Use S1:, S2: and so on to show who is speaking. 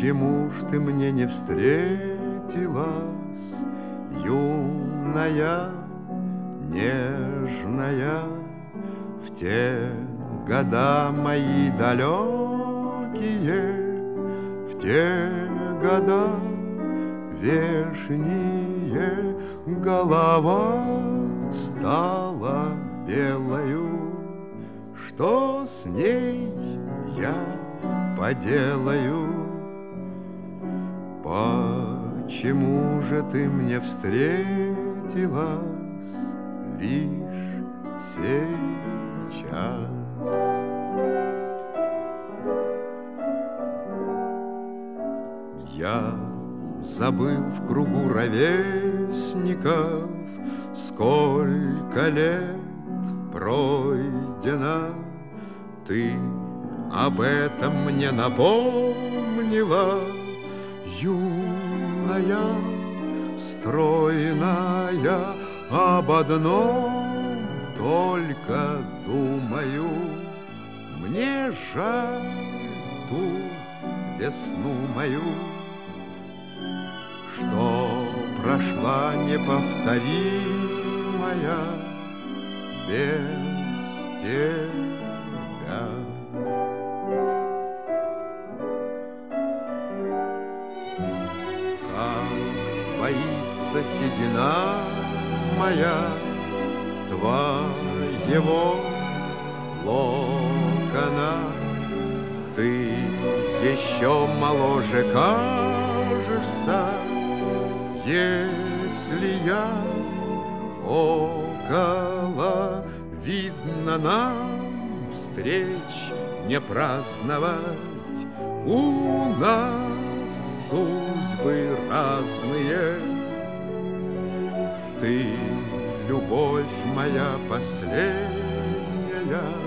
S1: Почему ж ты мне не встретилась, юная, нежная, в те года мои далекие, в те года вешние, голова стала белою. Что с ней я поделаю? Почему же ты мне встретилась лишь сейчас? Я забыл в кругу ровесников, сколько лет пройдено. Ты об этом мне напомнила, юная, стройная, об одном только думаю. Мне жаль ту весну мою, что прошла неповторимая без тебя. Как боится седина моя твоего локона, ты еще моложе кажешься, если я около. Видно, нам встреч не праздновать, у нас судьбы разные. Ты, любовь моя последняя,